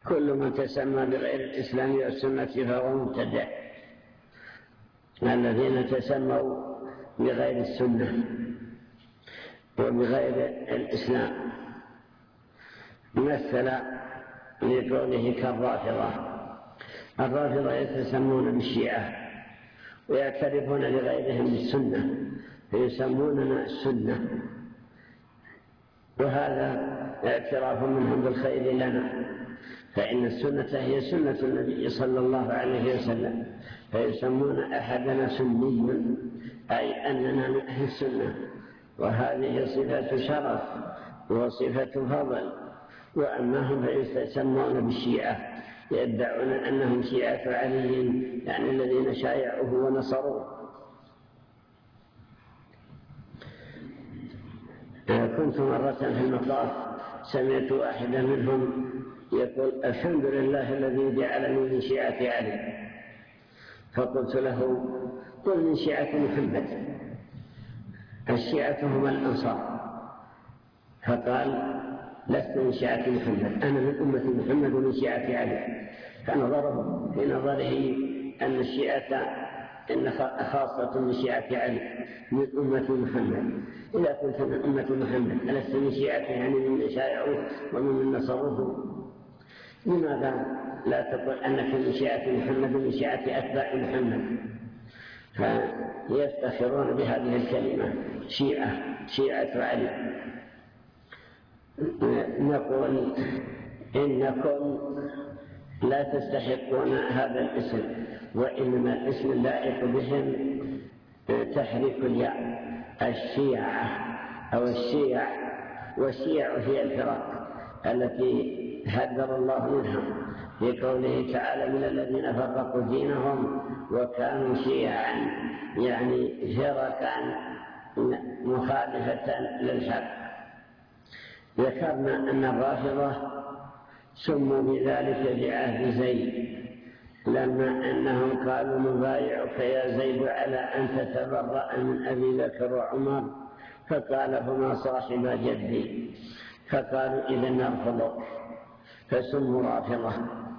كل من تسمى بغير الإسلام والسنة فهو مبتدع. الذين تسموا بغير السنة وبغير الإسلام مثل لقوله كالرافضة. الرافضة يتسمون بالشيعة ويعترفون لغيرهم بالسنة فيسموننا السنة، وهذا اعتراف منهم بالخير لنا، فإن السنة هي سنة النبي صلى الله عليه وسلم، فيسمون أحدنا سني أي أننا من أهل السنة، وهذه صفة شرف وصفة فضل. وأما هم فيسمون بالشيعة، يدعون أنهم شيعة علي، يعني الذين شايعوه ونصروه. كنت مرة في المطاف سمعت واحدا منهم يقول الحمد لله الذي جعلني من شيعة علي، فقلت له قل من شيعة محمد، الشيعة هم الأنصار. فقال لست من شيعة محمد، أنا من أمة محمد ومن شيعة علي. فنظره في نظره أن الشيعة إن خاصة من شيعة علي من أمة محمد. إذا كنت من أمة محمد ألست من شيعة يعني من شايعوه ومن نصروه؟ لماذا لا تقول أنك من شيعة محمد ومن شيعة أتباع محمد؟ فيفتخرون بهذه الكلمة شيعة علي. نقول إنكم لا تستحقون هذا الاسم، وإنما الاسم اللائق بهم تحريك الياء، الشيعة أو الشيع. والشيع هي الفرق التي هدر الله منها في قوله تعالى من الذين فرقوا دينهم وكانوا شيعا، يعني فرقا مخالفة للحق. ذكرنا أن الرافضة سموا بذلك بعهد زيد، لما أنهم قالوا نبايعك يا زيد على أن تتبرأ من أبي بكر وعمر، فقال هما صاحب جدي، فقالوا إذن نرفضك، فسموا رافضة.